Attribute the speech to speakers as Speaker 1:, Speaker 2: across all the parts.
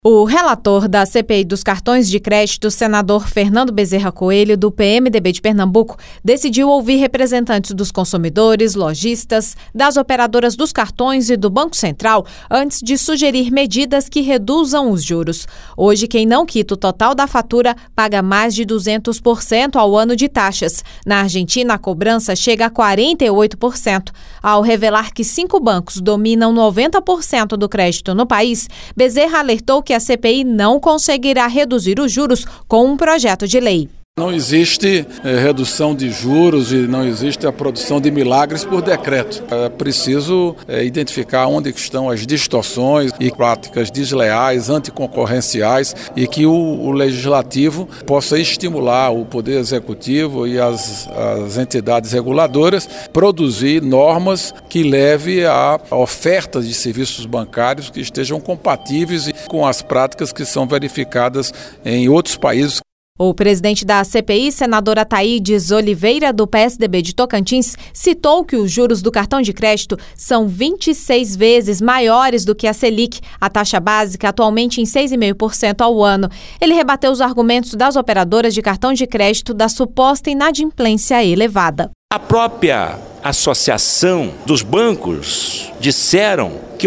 Speaker 1: O relator da CPI dos cartões de crédito, senador Fernando Bezerra Coelho, do PMDB de Pernambuco, decidiu ouvir representantes dos consumidores, lojistas, das operadoras dos cartões e do Banco Central antes de sugerir medidas que reduzam os juros. Hoje, quem não quita o total da fatura paga mais de 200% ao ano de taxas. Na Argentina, a cobrança chega a 48%. Ao revelar que 5 bancos dominam 90% do crédito no país, Bezerra alertou que a CPI não conseguirá reduzir os juros com um projeto de lei.
Speaker 2: Não existe redução de juros e não existe a produção de milagres por decreto. É preciso identificar onde estão as distorções e práticas desleais, anticoncorrenciais e que o legislativo possa estimular o poder executivo e as entidades reguladoras produzir normas que levem a oferta de serviços bancários que estejam compatíveis com as práticas que são verificadas em outros países.
Speaker 1: O presidente da CPI, senadora Thaídes Oliveira, do PSDB de Tocantins, citou que os juros do cartão de crédito são 26 vezes maiores do que a Selic, a taxa básica atualmente em 6,5% ao ano. Ele rebateu os argumentos das operadoras de cartão de crédito da suposta inadimplência elevada.
Speaker 3: A própria Associação dos Bancos disseram que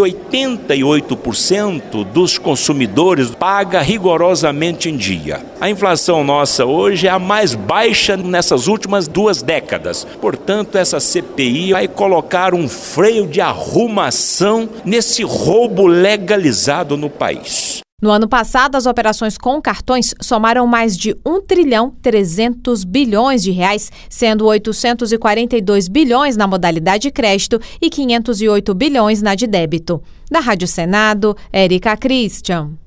Speaker 3: 88% dos consumidores paga rigorosamente em dia. A inflação nossa hoje é a mais baixa nessas últimas 2 décadas. Portanto, essa CPI vai colocar um freio de arrumação nesse roubo legalizado no país.
Speaker 1: No ano passado, as operações com cartões somaram mais de 1,3 trilhão de reais, sendo 842 bilhões na modalidade crédito e 508 bilhões na de débito. Da Rádio Senado, Érica Christian.